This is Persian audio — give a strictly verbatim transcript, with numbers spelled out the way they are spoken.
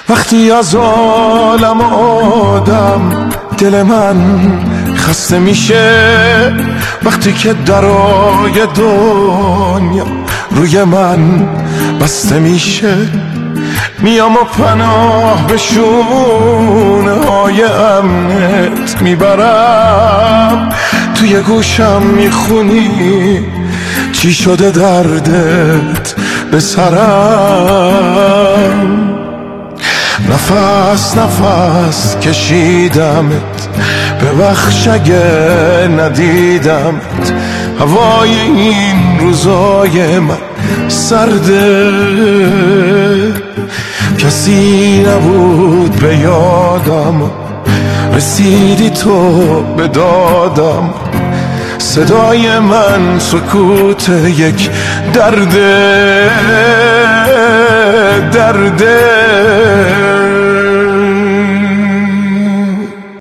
وقتی از عالم آدم دل من خسته میشه، وقتی که درای دنیا روی من بسته میشه، میام و پناه به شونه های امنت میبرم. توی گوشم میخونی چی شده دردت به سرم. نفس نفس کشیدمت، ببخش اگه ندیدمت. هوای این روزای من سرده، کسی نبود به یادم، رسیدی تو به دادم. صدای من سکوت یک درده، درده.